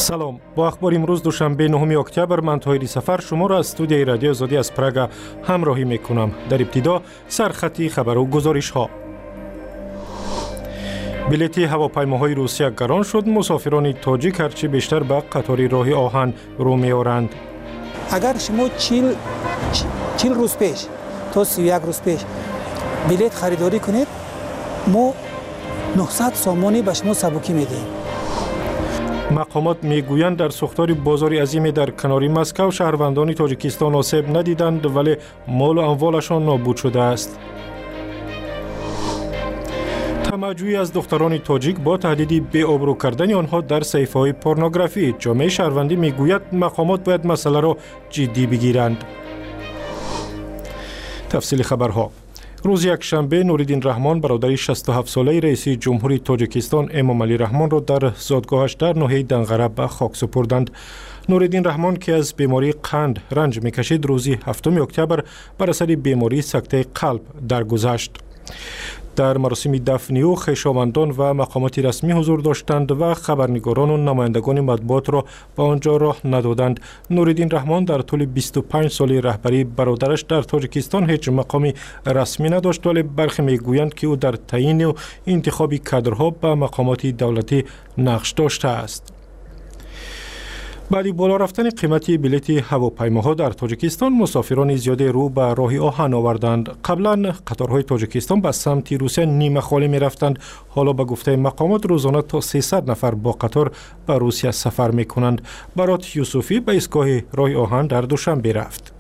سلام. با اخبار امروز دوشنبه 9 اکتبر من طاهری سفر شما را از استودیوی رادیو آزادی از پراگ همراهی میکنم. در ابتدا سرخط خبر و گزارش ها. بلیط هواپیماهای روسیه گران شد. مسافران تاجیک هرچی بیشتر به قطار راه آهن رو میآورند. اگر شما 40 روز پیش تا 31 روز پیش بلیط خریداری کنید، ما 900 سامانی به شما سبوکی میدیم. مقامات میگویند در ساختار بازار عظیمی در کنار مسکو شهروندان تاجیکستان آسیب ندیدند، ولی مال و اموالشان نابود شده است. طمع‌جویی از دختران تاجیک با تهدید بی‌آبرو کردن آنها در صحیفه‌های پورنوگرافی. جامعه شهروندی میگوید مقامات باید مسئله را جدی بگیرند. تفصیل خبرها. روز یکشنبه نوریدین رحمان برادر 67 ساله رئیس جمهوری تاجیکستان امام علی رحمان را در زادگاهش در ناحیه دنغره به خاک سپردند. نوریدین رحمان که از بیماری قند رنج میکشید روز 7 اکتبر بر اثر بیماری سکته قلب درگذشت. در مراسم دفن او خویشاوندان و مقامات رسمی حضور داشتند و خبرنگاران و نمایندگان مطبوعات را به آنجا راه ندادند. نوریدین رحمان در طول 25 سال رهبری برادرش در تاجیکستان هیچ مقامی رسمی نداشت، ولی برخی میگویند که او در تعیین و انتخاب کادرها به مقامات دولتی نقش داشته است. بعد بالا رفتن قیمت بلیط هواپیماها در تاجیکستان، مسافران زیادی رو به راه آهن آوردند. قبلا قطارهای تاجیکستان به سمت روسیه نیمه خالی می رفتند. حالا به گفته مقامات روزانه تا 300 نفر با قطار به روسیه سفر می کنند. برات یوسفی به ایستگاه راه آهن در دوشنبه رفت.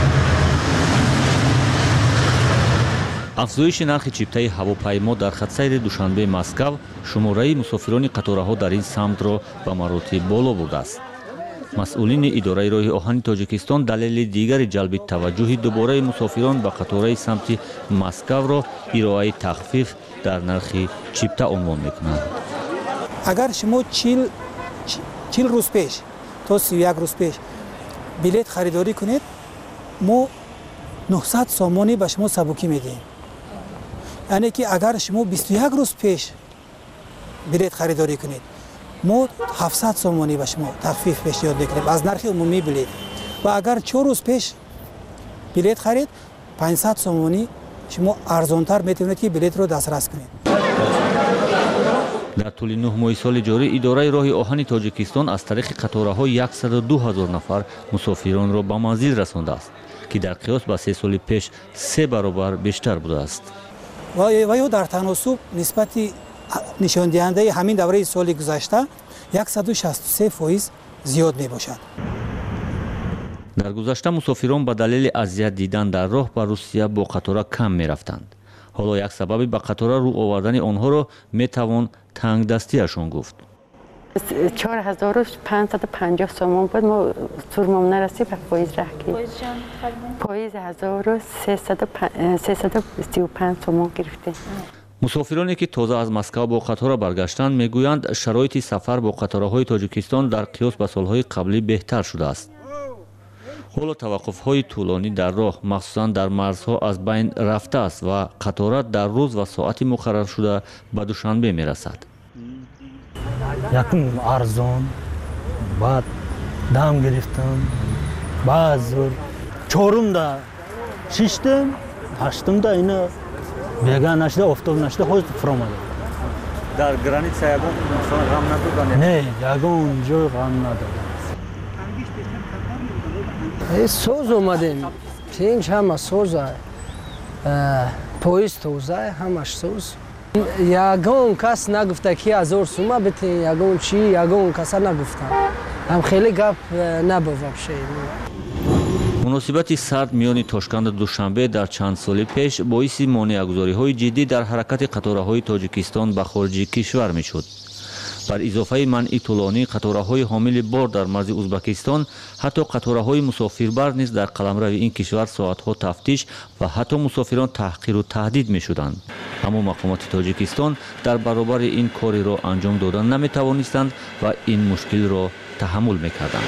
افزایش نرخ چیپتای هواپیما در خط سیر دوشنبه مسکو شماره مسافران قطارها در این سمت را به مراتب بالا برده است. مسئولین اداره راه آهن تاجیکستان دلیل دیگری جلب توجه دوباره مسافران به قطارهای سمت مسکو را ارائه تخفیف در نرخ چیپتا عنوان میکنند. اگر شما 40 روز پیش تا 31 روز پیش بلیط خریداری کنید، ما 900 سامانی به شما سبوکی میدیم. یعنی که اگر شما 21 روز پیش بلیط خریداری کنید، ما 700 سامانی به شما تخفیف پیشنهاد میکنیم از نرخ عمومی بلیط. و اگر 4 روز پیش بلیط خرید، 500 سامانی شما ارزانتر میتونید که بلیط رو دسترس کنید. در طول 9 ماه سال جاری اداره راه آهن تاجیکستان از طریق قطارها 102,000 نفر مسافران را به منزل رسانده است که در قیاس با 3 سال پیش 3 برابر بیشتر بوده است. و یا در تناسب نسبت نشان دهنده همین دوره سال گذشته 163% زیاد می باشد. در گذشته مسافران به دلیل اذیت دیدن در راه به روسیه با قطار کم می رفتند. حالا یک سبب به قطار رو آوردن آنها را می توان تنگ دستیشان گفت. 4550 سومون بود، ما سرمون نرسید به پاییز رفتیم. پاییز 1335 سومون گرفتیم. مسافرانی که تازه از مسکو با قطار برگشتند میگویند شرایط سفر با قطارهای تاجیکستان در قیاس به سالهای قبلی بهتر شده است. حالا توقف‌های طولانی در راه مخصوصا در مرزها از بین رفته است و قطارات در روز و ساعت مقرر شده به دوشنبه میرسد. یکم ارزان، بعد دم گرفتم، بعد چهارم دا ششتم، هشتم دا اینا بیگا نشده، افتاد نشده، خود فرامده. در گرانیت یگان غم ندادن؟ نه، یگان جای غم ندادن. سوز اومدیم، تینج همه سوزه، پویز توزه همش سوز. یگان کس نگفته که 1000 سومه بتین، یگان چی، یگان کس نگفته. هم خیلی گپ نبود بشه. مناسبت سرد میان تاشکند دوشنبه در چند سال پیش باعث مانع‌گذاری‌های جدی در حرکت قطارهای تاجیکستان به خارج کشور میشد. بر اضافه منع طولانی قطارهای حامل بار در مرز ازبکستان، حتی قطارهای مسافربر نیز در قلمرو این کشور ساعتها تفتیش و حتی مسافران تحقیر و تهدید میشدند. اما مقامات تاجیکستان در برابر این کاری را انجام دادن نمیتوانستند و این مشکل را تحمل میکردند.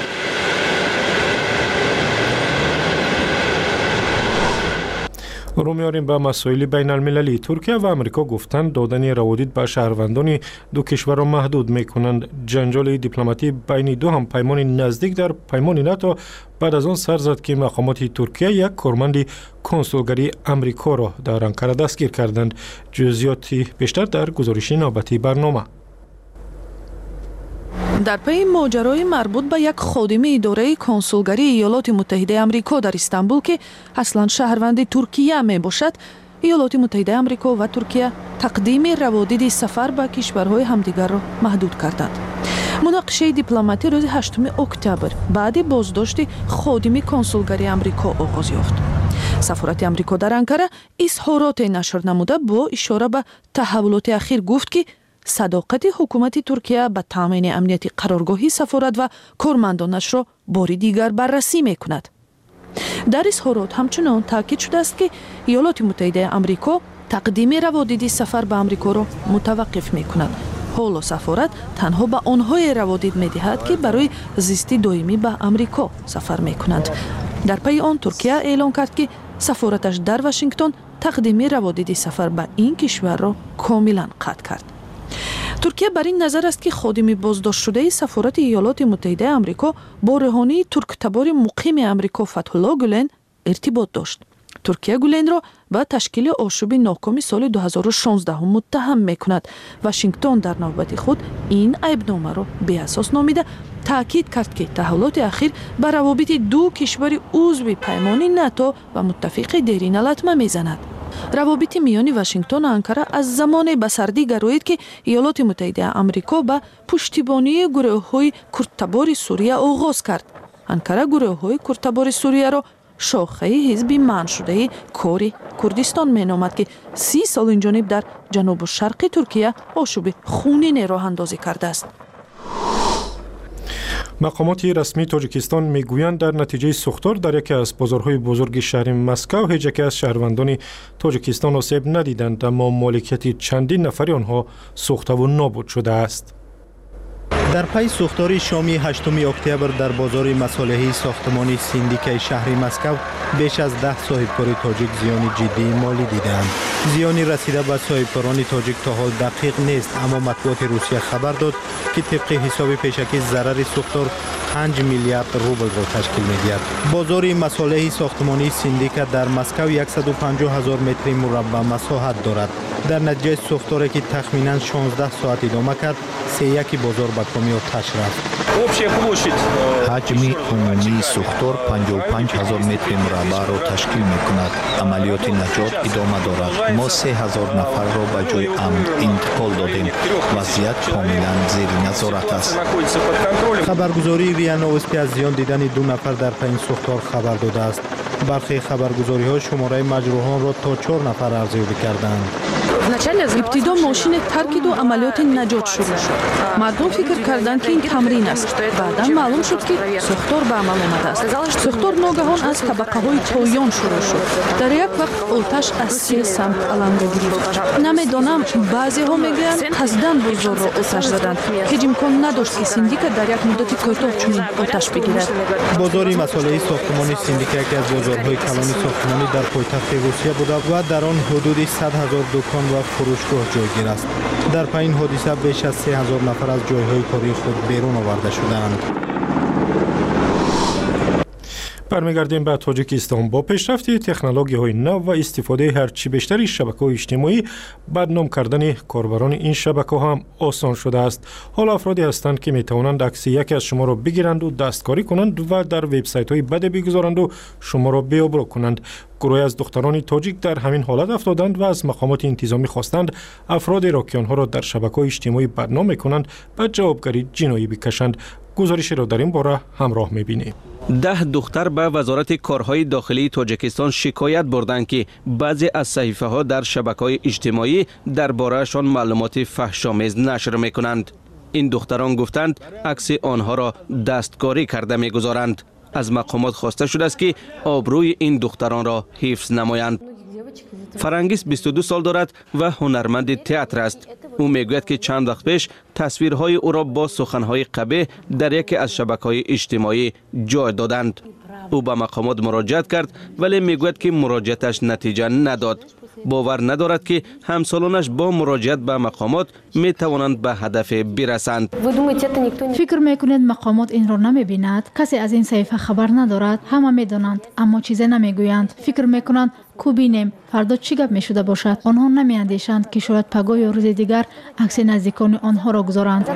رو میاریم به مسائل بین المللی. ترکیه و آمریکا گفتند دادن روادید به شهروندان دو کشور را محدود میکنند. جنجال دیپلماتی بین دو هم پیمان نزدیک در پیمان ناتو بعد از آن سر زد که مقامات ترکیه یک کارمند کنسولگری آمریکا را در انقره دستگیر کردند. جزئیاتی بیشتر در گزارش نوبتی برنامه. در پی ماجرای مربوط به یک خادم اداره کنسولگری ایالات متحده آمریکا در استانبول که اصلا شهروند ترکیه می باشد، ایالات متحده آمریکا و ترکیه تقدیم روادید سفر به کشورهای همدیگر را محدود کردند. مناقشه دیپلماتی روز 8 اکتبر بعد بازداشت خادم کنسولگری آمریکا آغاز یافت. سفارت آمریکا در انقره اظهارات نشر نموده با اشاره به تحولات اخیر گفت که صداقت حکومت ترکیه به تامین امنیت قرارگاهی سفارت و کارمندانش را بار دیگر بررسی می کند. در اظهارات همچنان تاکید شده است که ایالات متحده آمریکا تقدیم روادید سفر به آمریکا را متوقف می کند. حالا سفارت تنها به آنهای روادید می دهد که برای زیست دائمی به آمریکا سفر می کنند. در پی آن ترکیه اعلام کرد که سفارتش در واشنگتن تقدیم روادید سفر به این کشور را کاملا قطع کرد. ترکیه بر این نظر است که خادم بازداشت شده سفارت ایالات متحده آمریکا با رهانی ترکتبار مقیم آمریکا فتح‌الله گولن ارتباط داشت. ترکیه گولن را به تشکیل آشوب ناکام سال 2016 متهم می‌کند. واشنگتن در نوبت خود این عیبنامه را بی‌اساس نامیده تاکید کرد که تحولات اخیر بر روابط دو کشور عضو پیمان ناتو و متفق دیرین لطمه می‌زند. روابط میان واشنگتن و انقره از زمان بسردی گرایید که ایالات متحده آمریکا به پشتیبانی گروه‌های کردتبار سوریه آغاز کرد. انقره گروه‌های کردتبار سوریه را شاخه حزب منع شده کار کردستان مینامد که 30 سال این جانب در جنوب و شرق ترکیه آشوب خونین راه اندازی کرده است. مقامات رسمی تاجیکستان میگویند در نتیجه سوختار در یکی از بازارهای بزرگ شهر مسکو هیچ یک از شهروندان تاجیکستان آسیب ندیدند، اما مالکیت چندین نفری آنها سوخته و نابود شده است. در پی سوختار شامی 8 اکتبر در بازار مصالحی ساختمانی سیندیکای شهر مسکو بیش از 10 صاحبکار تاجیک زیان جدی مالی دیدند. زیانی رسیده به صاحبکاران تاجیک تا حال دقیق نیست، اما مطبوعات روسیه خبر داد که طبق حساب پیشکی ضرر سوختار 5 میلیارد روبل را تشکیل می‌دهد. بازار مصالحی ساختمانی سیندیکا در مسکو 150,000 متر مربع مساحت دارد. در نتیجه سوختاری که تخمیناً 16 ساعت ادامه کرد، 3-1 بازار به کامی آتش رفت. حجم عمومی سوختار 55,000 متر مربع را تشکیل می‌کند. عملیات نجات ادامه دارد. ما 3,000 نفر را به جای امن انتقال دادیم. وضعیت کاملا زیر نظارت است. خبرگزاری ریا نوستی از زیان دیدن 2 نفر در پی این سوختار خبر داده است. برخی خبرگزاری‌ها شماره مجروحان را تا 4 نفر ارزیابی کردند. ابتدا ماشین ترکید و عملیات نجات شروع شد. مردم فکر کردند که این تمرین است. بعدا معلوم شد که سوختار به عمل آمده است. سوختار ناگهان از طبقه های پایان شروع شد. در یک وقت آتش از 3 سمت علم گرفت. نمیدانم، بعضی ها میگویند قصداً بازار را آتش زدند. هیچ امکان نداشت که سیندیکا در یک مدت کوتاه چنین آتش بگیرد. بازار مصالحی ساختمانی سیندیکا یکی از بازارهای کلان ساختمانی در پایتخت روسیه بوده و در آن حدود 100,000 دکان و فروشگاه جایگیر است. در پی این حادثه بیش از 3,000 نفر از جایهای کاری خود بیرون آورده شدند. برمیگردیم به تاجیکستان. با پیشرفت تکنولوژی‌های نو و استفاده هرچی بیشتری شبکه‌های اجتماعی، بدنام کردن کاربران این شبکه‌ها هم آسان شده است. حالا افرادی هستند که می‌توانند عکس یکی از شما را بگیرند و دستکاری کنند و در وبسایت‌های بد بگذارند و شما را بی‌آبرو کنند. گروهی از دختران تاجیک در همین حالت افتادند و از مقامات انتظامی خواستند افرادی را که آنها را در شبکه‌های اجتماعی بدنام می‌کنند به جوابگری جنایی بکشند. گزارشی را در این باره همراه می‌بینیم. 10 دختر به وزارت کارهای داخلی تاجیکستان شکایت بردند که بعضی از صحیفه‌ها در شبکه‌های اجتماعی درباره‌شان معلومات فحش‌آمیز نشر می‌کنند. این دختران گفتند عکس آنها را دستکاری کرده می‌گذارند. از مقامات خواسته شده است که آبروی این دختران را حفظ نمایند. فرانگیس 22 سال دارد و هنرمند تئاتر است. او میگوید که چند وقت پیش تصویرهای او را با سخنهای قبیح در یکی از شبکه‌های اجتماعی جای دادند. او به مقامات مراجعت کرد ولی میگوید که مراجعتش نتیجه نداد. باور ندارد که همسالانش با مراجعت به مقامات می توانند به هدف برسند. فکر میکنید مقامات این را نمیبیند؟ کسی از این صحیفه خبر ندارد؟ همه میدانند اما چیزی نمیگویند. فکر میکنند کو بینیم فردا چی گپ میشده باشد. آنها نمیاندیشند که شاید پگاه یا روز دیگر عکس نزدیکان آنها را گذارند.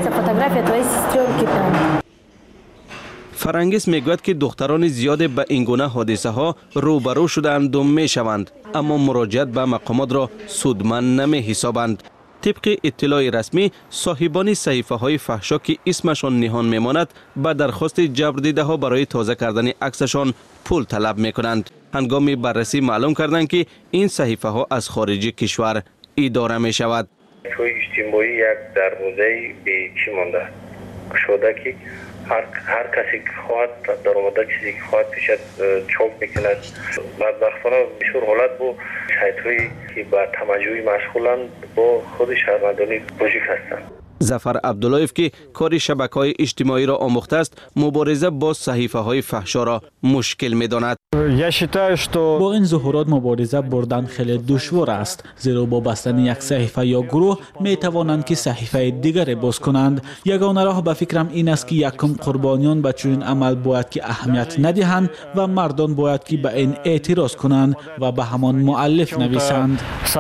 فرانگیس میگوید که دختران زیاد به این گونه حادثه ها روبرو شدند و میشوند اما مراجعت به مقامات را سودمند نمی حسابند. طبق اطلاع رسمی صاحبان صحیفه های فحشا که اسمشان نهان میماند به درخواست جبردیده ها برای تازه کردن عکسشان پول طلب میکنند. هنگام بررسی معلوم کردند که این صحیفه ها از خارج کشور اداره می شود. توی اجتماعی یک دروازه به چی مانده شده که هر کسی که خواهد در اومده چیزی که خواهد پیشت چاپ میکند. بدبختانه بسیار حالت با سایت‌هایی که به تمجوی مشغولند با خود شهروندان بوژیک هستند. ظفر عبداللهیف که کار شبکه‌های اجتماعی را آموخته است مبارزه با صحیفه‌های فحشا را مشکل می‌داند. با این ظهورات مبارزه بردن خیلی دشوار است زیرا با بستن یک صحیفه یا گروه می توانند که صحیفه دیگری باز کنند. یگانه راه به فکرم این است که یکم قربانیان به چنین عمل باید که اهمیت ندهند و مردان باید که به این اعتراض کنند و به همان مؤلف نویسند.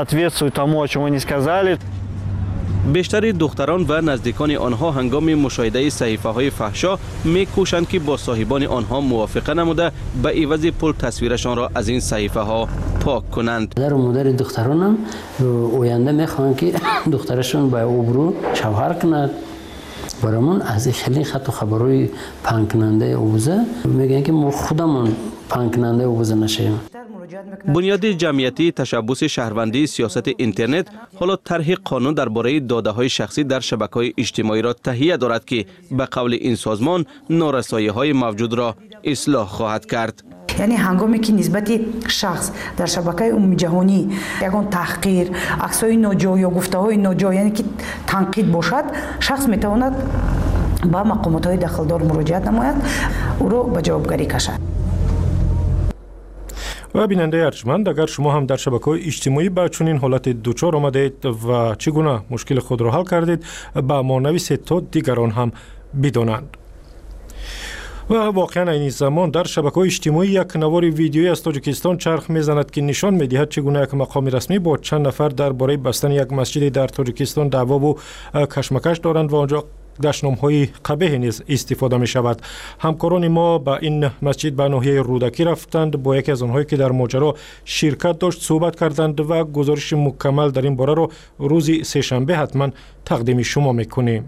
بیشتر دختران و نزدیکان آنها هنگام مشاهده صحیفه های فحشا میکوشند که با صاحبان آنها موافقه نموده به عوض پول تصویرشان را از این صحیفه ها پاک کنند. در مادر دختران هم آینده میخوان که دخترشون به ابرو شوهر کند. برامون از خیلی خط و خبرهای پنکننده اوزه میگن که ما خودمون پنکننده اوزه نشیم. بنیاد جمعیتی تشبث شهروندی سیاست اینترنت حالا طرح قانون درباره داده‌های شخصی در شبکه‌های اجتماعی را تهیه دارد که به قول این سازمان نارسایی‌های موجود را اصلاح خواهد کرد. یعنی هنگامی که نسبت شخص در شبکه عمومی جهانی یگان تحقیر، عکس‌های ناجا یا گفته‌های ناجا یعنی که تنقید باشد، شخص می‌تواند با مقامات‌های داخلدار مراجعت نماید او را به جوابگری کشد. و بیننده ارجمند اگر شما هم در شبکه‌های اجتماعی با چنین حالت دچار آمدید و چگونه مشکل خود را حل کردید با ما نویسید تا دیگران هم بدانند. و واقعا این زمان در شبکه‌های اجتماعی یک نوار ویدیویی از تاجیکستان چرخ میزند که نشان میدهد چگونه یک مقام رسمی با چند نفر درباره بستن یک مسجد در تاجیکستان دعوا و کشمکش دارند و آنجا دشنام‌های قبیح نیز استفاده می شود. همکاران ما به این مسجد به ناحیه رودکی رفتند، با یکی از آنهایی که در ماجرا شرکت داشت صحبت کردند و گزارش مکمل در این باره را روز سه‌شنبه حتما تقدیم شما میکنیم.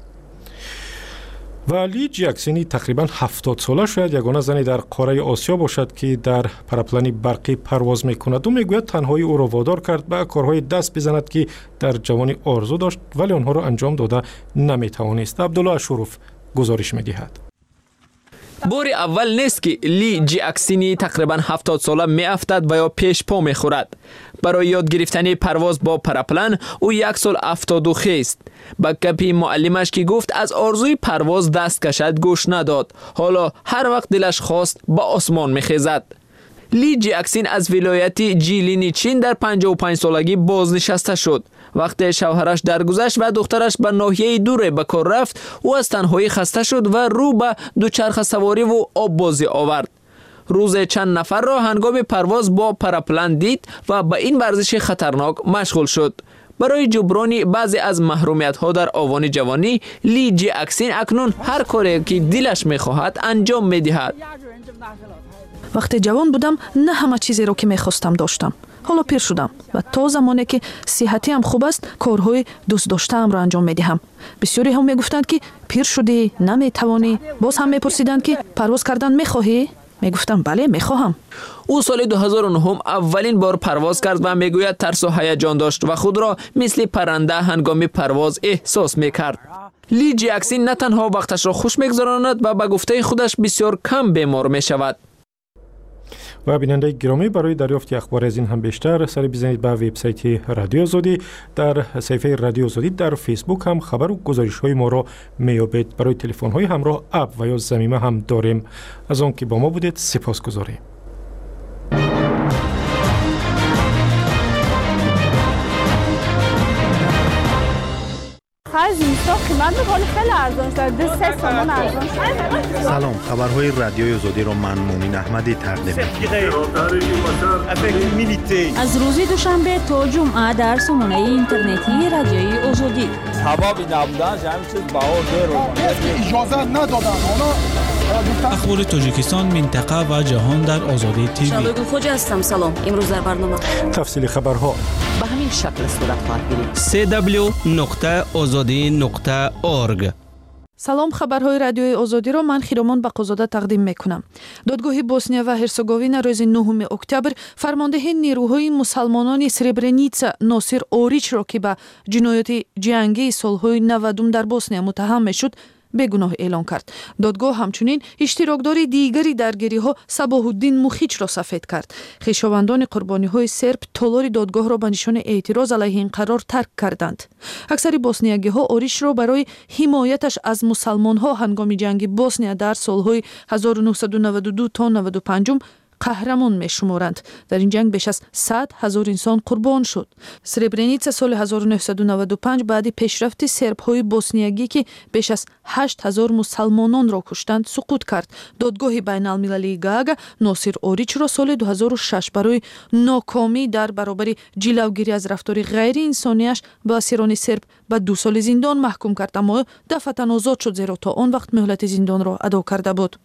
و لی جکسینی تقریبا 70 ساله شاید یگانه زنی در قاره آسیا باشد که در پرپلنی برقی پرواز میکند و میگوید تنهایی او را وادار کرد به کارهای دست بزند که در جوانی آرزو داشت ولی آنها را انجام داده نمیتوانست. عبدالله اشروف گزارش میدهد. بار اول نیست که لی جکسینی تقریبا 70 ساله می افتد و یا پیش پا می خورد. برای یاد گرفتن پرواز با پرپلن او 1 سال افتاد و خیست. با گپی معلمش که گفت از آرزوی پرواز دست کشد گوش نداد. حالا هر وقت دلش خواست با آسمان می خیزد. لی جکسین از ولایت جیلینی چین در 55 سالگی بازنشسته شد. وقتی شوهرش درگذشت و دخترش به ناحیه دور به کار رفت، او از تنهایی خسته شد و رو به دوچرخه سواری و آب بازی آورد. روز چند نفر را هنگام پرواز با پرپلن دید و به این ورزش خطرناک مشغول شد. برای جبران بعضی از محرومیت ها در آوان جوانی، لی جکسین اکنون هر کاری که دلش می‌خواهد انجام می‌دهد. وقتی جوان بودم نه همه چیزی را که می‌خواستم داشتم. حالا پیر شدم و تا زمانی که صحتی هم خوب است کارهای دوست داشته‌ام را انجام می‌دهم. بسیاری هم میگفتند که پیر شدی نمی‌توانی. باز هم می‌پرسیدند که پرواز کردن می‌خواهی؟ میگفتم بله می‌خواهم. او سال 2009 اولین بار پرواز کرد و میگوید ترس و هیجان داشت و خود را مثل پرنده هنگام پرواز احساس می‌کرد. لی جکسین نه تنها وقتش را خوش می‌گذراند و به گفته خودش بسیار کم بیمار می‌شود. و بیننده گرامی برای دریافت اخبار از این هم بیشتر سری بزنید به وبسایت رادیو آزادی. در صفحه رادیو آزادی در فیسبوک هم خبر و گزارش های ما را میابید. برای تلفن های همراه اپ و یا ضمیمه هم داریم. از آن که با ما بودید سپاسگزاریم. سلام، خبرهای رادیوی آزادی را من مومن احمدی تقدیم می‌کنم. از روز دوشنبه تا جمعه در سامانه اینترنتی رادیوی آزادی. سبب نبودن همین چیز بهار اجازه ندادن. اخبار تاجیکستان، منطقه و جهان در آزادی تیوی. شادو خوجا هستم. سلام. امروز در برنامه تفصیل خبرها به همین شکل صورت خواهد گیرید. www.azadi.org. سلام، خبرهای رادیوی آزادی را من خیرامان بقازاده تقدیم میکنم. دادگاه بوسنیا و هرسگووینا روز 9 اکتبر فرمانده نیروهای مسلمانان سربرنیتسا ناصر اوریچ را که به جنایات جنگی سالهای 90 در بوسنیا متهم میشد بگناه اعلام کرد. دادگاه همچنین اشتراکدار دیگری در گری‌ها صباح الدین مخیچ را سفید کرد. خویشاوندان قربانی‌های سرب تالار دادگاه را به نشان اعتراض علیه این قرار ترک کردند. اکثر بوسنیایی‌ها اوریش را برای حمایتش از مسلمان‌ها هنگام جنگ بوسنیا در سالهای 1992 تا 95 قهرمان میشمارند. در این جنگ بیش از 100,000 انسان قربان شد. سربرنیتسا سال 1995 بعد پیشرفت سرب‌های بوسنیایی که بیش از 8,000 مسلمانان را کشتند سقوط کرد. دادگاه بین‌المللی گاگا ناصر اوریچ را سال 2006 برای ناکامی در برابر جلوگیری از رفتار غیر انسانیش به اسیران سرب به 2 سال زندان محکوم کرد، اما دفعتاً آزاد شد زیرا تا آن وقت مهلت زندان را ادا کرده بود.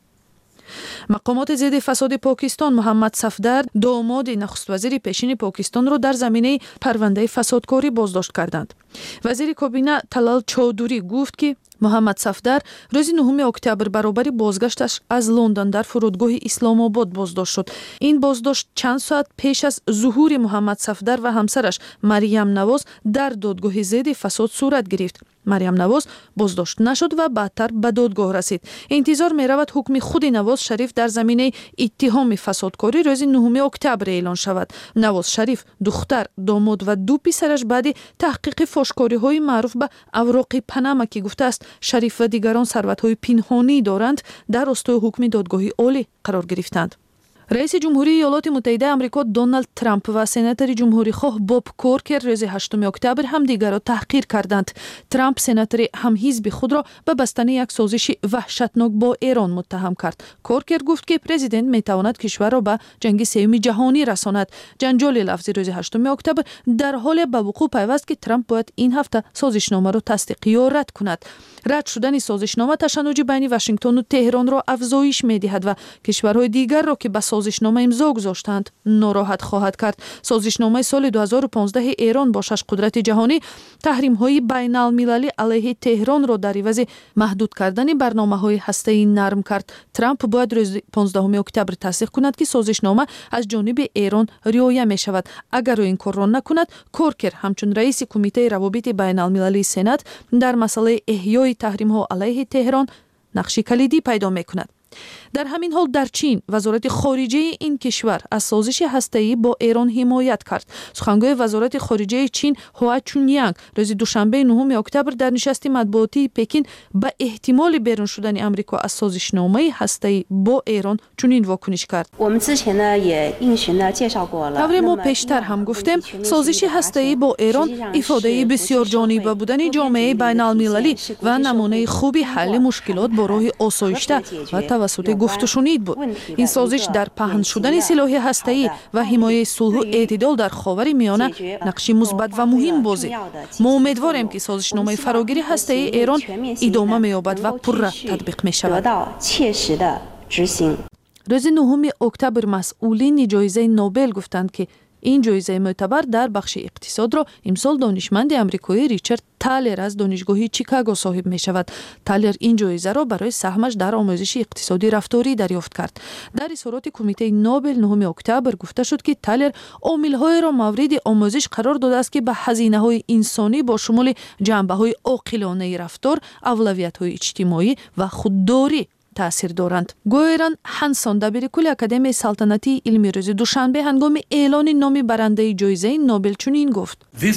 مقامات ضد فساد پاکستان محمد صفدر داماد نخست وزیر پیشین پاکستان را در زمینه پرونده فسادکاری بازداشت کردند. وزیر کابینه طلال چودوری گفت که محمد صفدر روز 9 اکتبر برابر بازگشتش از لندن در فرودگاه اسلام آباد بازداشت شد. این بازداشت چند ساعت پیش از ظهور محمد صفدر و همسرش مریم نواز در دادگاه ضد فساد صورت گرفت. مریم نواز بازداشت نشد و بعدتر به دادگاه رسید. انتظار می رود حکم خود نواز شریف در زمینه اتهام فسادکاری روز 9 اکتبر اعلان شود. نواز شریف دختر، داماد و 2 پسرش بعد تحقیق فاشکاری های معروف به اوراق پنما که گفته است شریف و دیگران ثروت های پنهانی دارند در راستای حکم دادگاه عالی قرار گرفتند. رئیس جمهوری ایالات متحده آمریکا دونالد ترامپ و سناتور جمهوری خواه باب کورکر روز 8 اکتبر همدیگر را تحقیر کردند. ترامپ سناتور همحزب خود را به بستن یک سازش وحشتناک با ایران متهم کرد. کورکر گفت که پرزیدنت میتواند کشور را به جنگ سوم جهانی رساند. جنجال لفظی روز 8 اکتبر در حال به وقوع پیوست که ترامپ باید این هفته سازشنامه را تصدیق یا رد کند. رد شدن سازشنامه تشنج بین واشنگتن و تهران را افزایش می‌دهد و کشورهای دیگر را که به سازشنامه امضا گذاشتند ناراحت خواهد کرد. سازشنامه سال 2015 ایران با 6 قدرت جهانی تحریم‌های بین‌المللی علیه تهران را در عوض محدود کردن برنامه‌های هسته‌ای نرم کرد. ترامپ باید روز 15 اکتبر تصدیق کند که سازشنامه از جانب ایران رعایت می‌شود. اگر این کار را نکند، کورکر همچون رئیس کمیته روابط بین‌المللی سنا در مسئله احیای تحریم‌ها علیه تهران نقش کلیدی پیدا می‌کند. در همین حال در چین وزارت خارجه این کشور از سازش هسته‌ای با ایران حمایت کرد. سخنگوی وزارت خارجه چین هوا چونیانگ روز دوشنبه 9 اکتبر در نشست مطبوعاتی پکین به احتمال بیرون شدن آمریکا از سازشنامه هسته‌ای با ایران چنین واکنش کرد. طور ما پیشتر هم گفتیم سازش هسته‌ای با ایران افاده بسیار جانبه بودن جامعه بین‌المللی و نمونه خوبی حل مشکلات با راه آسایشته و توسط گفت و شنید بود. این سازش در پهن شدن سلاح هسته‌ای و حمایت صلح و اعتدال در خاورمیانه نقش مثبت و مهم بازی. ما امیدواریم که سازشنامه فراگیری هسته‌ای ایران ادامه می‌یابد و پررا تطبیق می‌شود. روز 9 اکتبر مسئولین جایزه نوبل گفتند که این جایزه معتبر در بخش اقتصاد را امسال دانشمند آمریکایی ریچارد تالر از دانشگاه چیکاگو صاحب می شود. تالر این جایزه را برای سهمش در آموزش اقتصادی رفتاری دریافت کرد. در اظهارات کمیته نوبل 9 اکتبر گفته شد که تالر عامل‌های را مورد آموزش قرار داده است که به هزینه‌های انسانی با شمول جنبه‌های عاقلانه رفتار، اولویت‌های اجتماعی و خودداری таъсир доранд. Гӯеран Ҳансон дабири кулли Академияи салтанатии илми рӯзи душанбе ҳангоми эълони номи барандаи ҷоизаи Нобел чунин гуфт.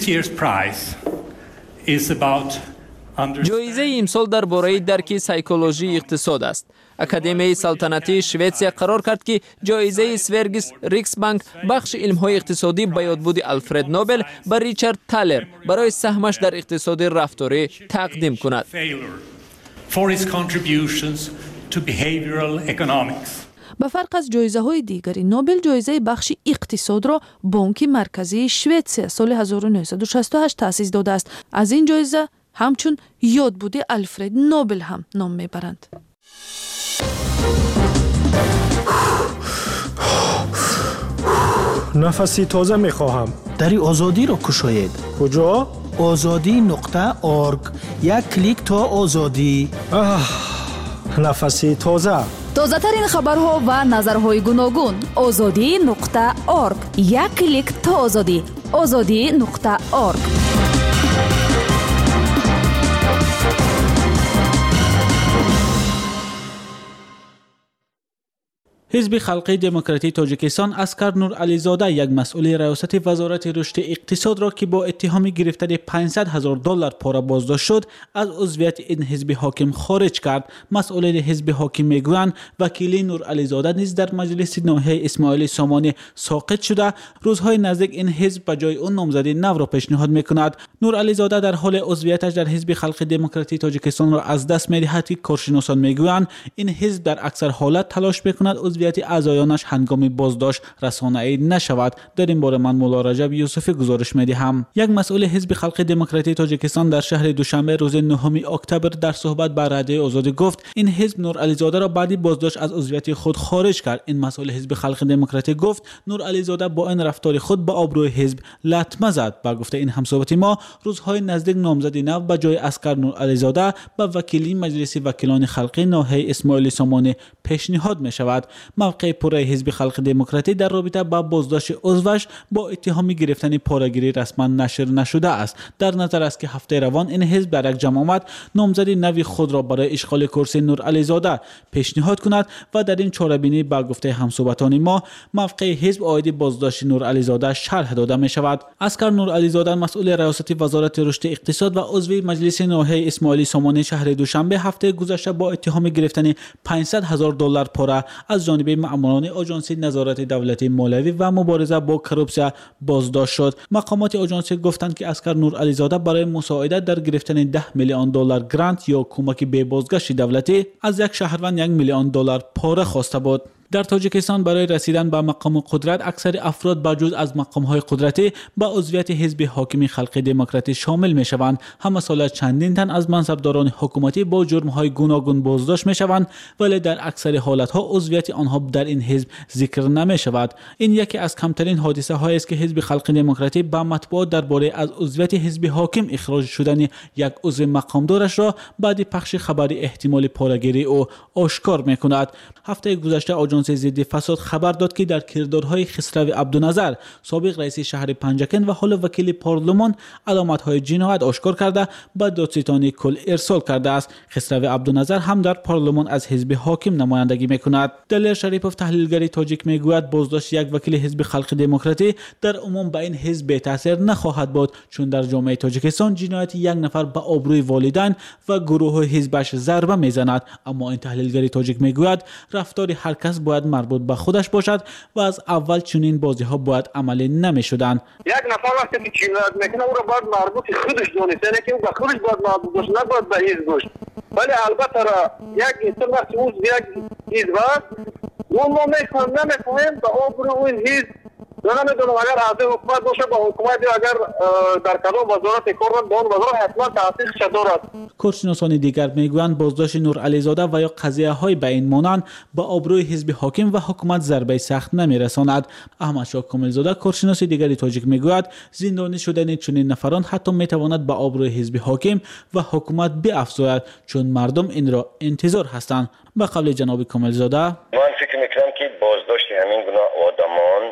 ҷоизаи имсол дар бораи дарки сайкологии иқтисод аст. Академияи салтанатии Шветсия қарор кард ки ҷоизаи Свергис Риксбанк бахши илмҳои иқтисодӣ ба ёдбуди Алфред Нобел ба Ричард Талер барои саҳмаш дар иқтисоди рафторӣ тақдим кунад. ба фарқ аз ҷоизаҳои дигари, Нобел ҷоизаи бахши иқтисодро Бонки Марказии Шветсия соли 1968 таъсис додааст. аз ин ҷоиза ҳамчун ёдбуди Алфред Нобел ҳам ном мебаранд. нафаси тоза мехоҳам. дари озодиро кушоед. куҷо? ozodi.org. як клик то озодӣ. нафаси тоза. тозатарин хабарҳо ва назарҳои гуногун. ozodi.org. як клик то озодӣ. ozodi.org. حزب خلقی دموکراتی تاجیکستان اسکر نورعلیزاده یک مسئول ریاست وزارت رشد اقتصاد را که با اتهام گرفتن $500,000 پاره بازداشت شد از عضویت این حزب حاکم خارج کرد. مسئولین حزب حاکم میگویند وکیل نورعلیزاده نیز در مجلس ناحیه اسماعیل سامانی ساقط شده. روزهای نزدیک این حزب به جای اون نامزدی نو را پیشنهاد میکند. نورعلیزاده در حال عضویتش در حزب خلق دموکراتی تاجیکستان را از دست میدهد که کارشناسان میگویند این حزب در اکثر حالات تلاش میکند عضویت اعضایانش هنگام بازداشت رسانه‌ای نشود. در این باره من مولا رجب یوسفی گزارش میدهم. یک مسئول حزب خلق دموکراتی تاجیکستان در شهر دوشنبه روز 9 اکتبر در صحبت با رادیو آزادی گفت این حزب نورعلیزاده را بعد بازداشت از عضویت خود خارج کرد. این مسئول حزب خلق دموکراتی گفت نورعلیزاده با این رفتار خود به آبروی حزب لطمه زد. با گفته این همصحبت ما روزهای نزدیک نامزد نو به جای اسکر نورعلیزاده به وکیلی مجلس وکیلان خلقی ناحیه اسماعیل سامانی پیشنهاد می شود. موقع پره حزب خلق دموکراتی در رابطه با بازداشت عضوش با اتهام گرفتن پاره‌گیری رسما نشر نشده است. در نظر است که هفته روان این حزب در یک جمع آمد نامزد نوی خود را برای اشغال کرسی نورعلیزاده پیشنهاد کند و در این چاره‌بینی با گفته همصحبتان ما موقع حزب عاید بازداشت نورعلیزاده شرح داده می شود. اسکر نورعلیزاده مسئول ریاست وزارت رشد اقتصاد و عضو مجلس ناحیه اسماعیل سامانی شهر دوشنبه هفته گذشته با اتهام گرفتن $500,000 پاره از جانب ماموران آژانسی نظارت دولتی مالیوی و مبارزه با کروپسیا بازداشت شد. مقامات آژانسی گفتند که اسکر نورعلیزاده برای مساعدت در گرفتن $10 میلیون گرانت یا کمک به بازگشت دولتی از یک شهروند $1 میلیون پاره خواسته بود. در تاجیکستان برای رسیدن به مقام قدرت اکثر افراد بجز از مقام‌های قدرتی به عضویت حزب حاکم خلق دموکراتی شامل می‌شوند. همه سال چندین تن از منصبداران حکومتی با جرم‌های گوناگون بازداشت می‌شوند ولی در اکثر حالت‌ها عضویت آنها در این حزب ذکر نمی‌شود. این یکی از کمترین حادثه‌هایی است که حزب خلق دموکراتی به مطبوعات درباره از عضویت حزب حاکم اخراج شدن یک عضو مقامدارش را بعد پخش خبر احتمال پاره‌گیری او آشکار می‌کند. هفته گذشته آژانس ضد فساد خبر داد که در کردارهای خسرو عبدالنظر سابق رئیس شهر پنجکن و حال وکیل پارلمان علامت‌های جنایت آشکار کرده به دادستانی کل ارسال کرده است. خسرو عبدالنظر هم در پارلمان از حزب حاکم نمایندگی میکند. دلیر شریفوف تحلیلگر تاجیک میگوید بازداشت یک وکیل حزب خلق دموکراتی در عموم به این حزب بی تاثیر نخواهد بود چون در جامعه تاجیکستان جنایت یک نفر به آبروی والدین و گروه حزبش ضربه میزند. اما این تحلیلگر تاجیک میگوید رفتار هر کس باید مربوط به خودش باشد و از اول چنین بازی ها باید عملی نمی شدند. یک نفر وقتی که جنایت میکنه او را باید مربوط خودش دونسته که او به خودش باید مربوط باشه نه باید به حزب باشه. ولی البته یک انسان وقتی او یک حزب است اون ما نمیفهمیم به آبرو اون حزب نمیدونم اگر اعضای حکومت باشه با حکومت اگر در کدام وزارت کار با اون وزارت حتما تاثیرش دارد. کارشناسان دیگر میگویند بازداشت نورعلیزاده و یا قضیه های به این مانند به آبروی حزب حاکم و حکومت ضربه سخت نمیرساند. احمد شاه کاملزاده کارشناس دیگری تاجیک میگوید زندانی شدن چنین نفران حتی میتواند به آبروی حزب حاکم و حکومت بیفزاید چون مردم این را انتظار هستند. به قول جناب کاملزاده من فکر میکنم که بازداشت همین گونه آدمان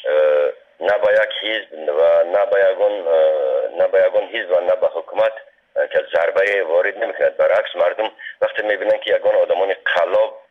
نه به یک حزب و نه به یگان حزب و نه به حکومت که ضربه وارد نمیکند. برعکس مردم وقتی میبینن که یگان آدمان قلاب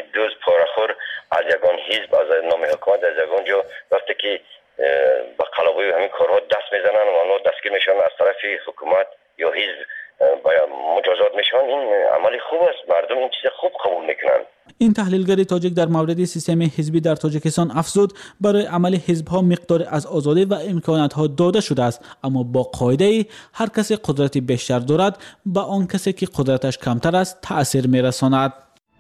دوز پارخور از یگان حزب از نام حکومت از یگان جا وقتی که با قلبوی همین کارها دست میزنن و آنها دستگیر میشن از طرف حکومت یا حزب مجازات میشن. این عملی خوب است، مردم این چیز خوب قبول میکنن. این تحلیلگر تاجیک در مورد سیستم حزبی در تاجیکستان افزود برای عمل حزب‌ها مقدار از آزادی و امکانات‌ها داده شده است، اما با قاعده هر کسی قدرتی بیشتر دارد به آن کسی که قدرتش کمتر است تأثیر میرساند.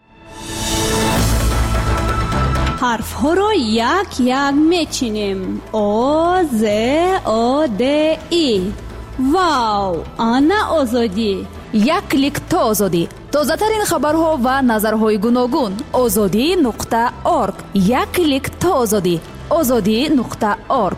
حرف ها را یک یک میچینیم. آ ز آ د ای. واو، آنا آزادی. یک کلیک تا آزادی. تازه‌ترین خبرها و نظرهای گوناگون. azadi.org. یک کلیک تا آزادی. azadi.org.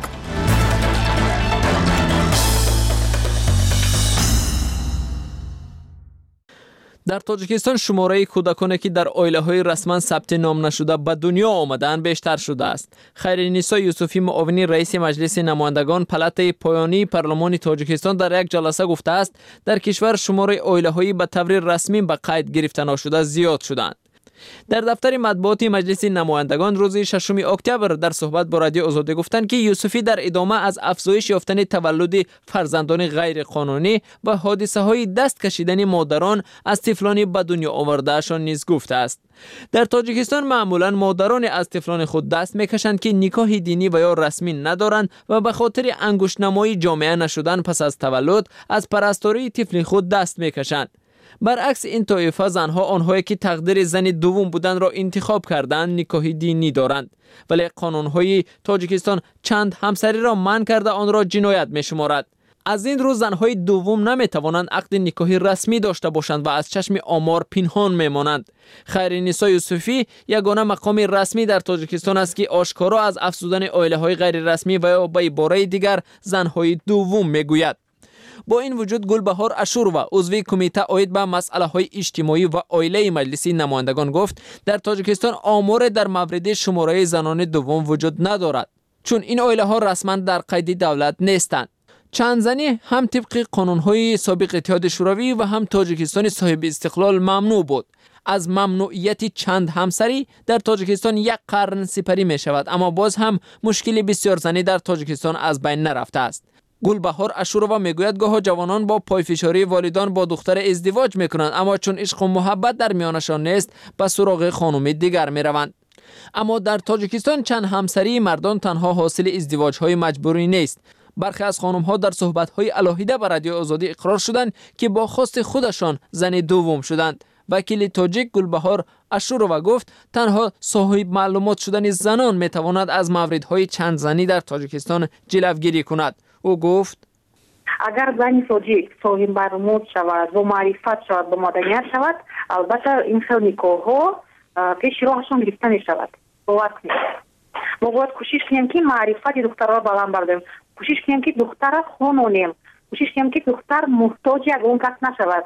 در تاجیکستان شماره کودکانی که در عائله‌های رسما ثبت نام نشده به دنیا آمدند بیشتر شده است. خیرنیسا یوسفی معاون رئیس مجلس نمایندگان پلات پایانی پارلمان تاجیکستان در یک جلسه گفته است در کشور شماره عائله‌هایی به طور رسمی به قید گرفته نشده زیاد شدند. در دفتر مطبوعاتی مجلس نمایندگان روز 6 اکتبر در صحبت با رادیو آزادی گفتند که یوسفی در ادامه از افزایش یافتن تولد فرزندان غیر قانونی و حادثه های دست کشیدن مادران از طفلان به دنیا آوردهشان نیز گفته است. در تاجیکستان معمولا مادران از طفلان خود دست میکشند که نکاح دینی و یا رسمی ندارند و به خاطر انگشت نمایی جامعه نشدن پس از تولد از پرستاری طفل خود دست میکشند. برعکس این طایفه زنها آنهایی که تقدیر زن دوم بودن را انتخاب کردند نکاح دینی دارند، ولی قانونهای تاجیکستان چند همسری را منع کرده آن را جنایت می شمارد. از این رو زنهای دوم نمی توانند عقد نکاحی رسمی داشته باشند و از چشم آمار پنهان می مانند. خیرنیسا یوسفی یگانه مقام رسمی در تاجیکستان است که آشکارا از افزودن عائله‌های غیر رسمی و یا به عباره دیگر زنهای دوم می گوید. با این وجود گلبهار اشور و عضو کمیته عاید به مسئله های اجتماعی و عائله مجلس نمایندگان گفت در تاجیکستان آمار در مورد شماره زنان دوم وجود ندارد، چون این عائله ها رسما در قید دولت نیستند. چند زنی هم طبق قانون‌های سابق اتحاد شوروی و هم تاجیکستان صاحب استقلال ممنوع بود. از ممنوعیت چند همسری در تاجیکستان یک قرن سپری می شود، اما باز هم مشکل بسیار زنی در تاجیکستان از بین نرفته است. گلبهار اشورова میگوید گاه جوانان با پایفشاری والدان با دختر ازدواج میکنند، اما چون عشق و محبت در میانشان نیست به سراغ خانم دیگر میروند. اما در تاجیکستان چند همسری مردان تنها حاصل ازدواج های مجبوری نیست. برخی از خانم ها در صحبت های علاهیده به رادیو آزادی اقرار شدند که با خواست خودشان زن دوم شدند. وکیل تاجیک گلبهار اشورova گفت تنها صاحب معلومات شدن زنان میتواند از موردهای چند زنی در تاجیکستان جلوگیری کند. او گفت اگر زن تاجیک صاحب معلومات شود و معرفت شود به مدنیت شود، البته این خیلی نکاح‌ها پیش راهشان گرفته می شود. باور کنید ما باید کوشش کنیم که معرفت دخترها را بلند برداریم، کوشش کنیم که دختر خانونیم، کوشش کنیم که دختر محتاج یگان کس نشود.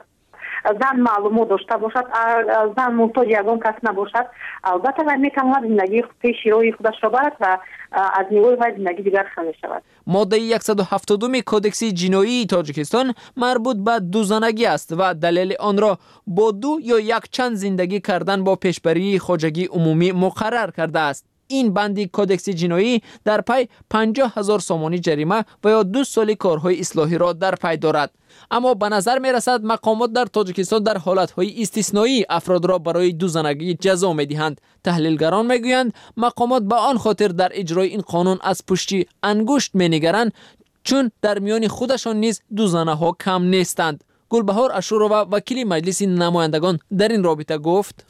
زن معلومات داشته باشد، زن محتاج یگان کس نباشد، البته وی میتواند زندگی پیش روی خودش را برد و از نیروی وی زندگی دیگر خالی شود. ماده 172 کودکس جنایی تاجیکستان مربوط به دوزانگی است و دلیل آن را با دو یا یک چند زندگی کردن با پیشبری خواجگی عمومی مقرر کرده است. این بندی کودکس جنایی در پی 50,000 سامانی جریمه و یا 2 سال کارهای اصلاحی را در پی دارد. اما به نظر می رسد مقامات در تاجیکستان در حالتهای استثنایی افراد را برای دوزانگی جزا می دهند. تحلیلگران می گویند مقامات به آن خاطر در اجرای این قانون از پشتی انگشت می نگرند، چون در میان خودشان نیز دوزانه ها کم نیستند. گلبهار اشورova وکیل مجلس نمایندگان در این رابطه گفت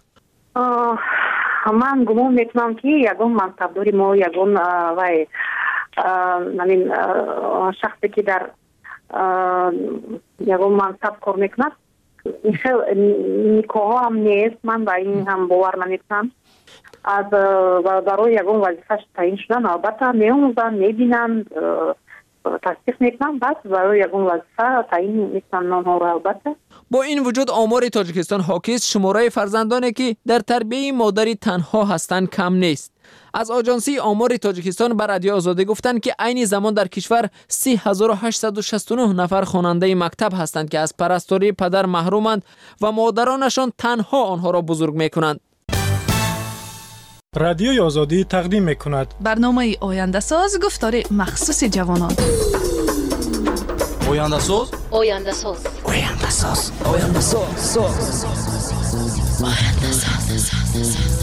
من گمان میکنم که یگان منصبداری ما یگان وای همین شخصی که در یگان منصب کار میکند نکاح هم نیست. من با این هم باور نمیکنم. از برای یگان وظیفه‌اش تعیین شدن البته میآموزند میبینند تصدیق میکنم، بس برای یگان وظیفه تعیین میکنن آنها را. البته با این وجود آمار تاجیکستان حاکی است شماره فرزندانی که در تربیه مادری تنها هستند کم نیست. از آژانسی آمار تاجیکستان بر رادیو آزادی گفتند که عین زمان در کشور 3869 نفر خواننده مکتب هستند که از پرستاری پدر محرومند و مادرانشان تنها آنها را بزرگ میکنند. رادیوی آزادی تقدیم میکند. برنامه آینده ساز گفتار مخصوص جوانان. آینده ساز. آینده ساز. آینده ساز. آینده ساز. آینده ساز.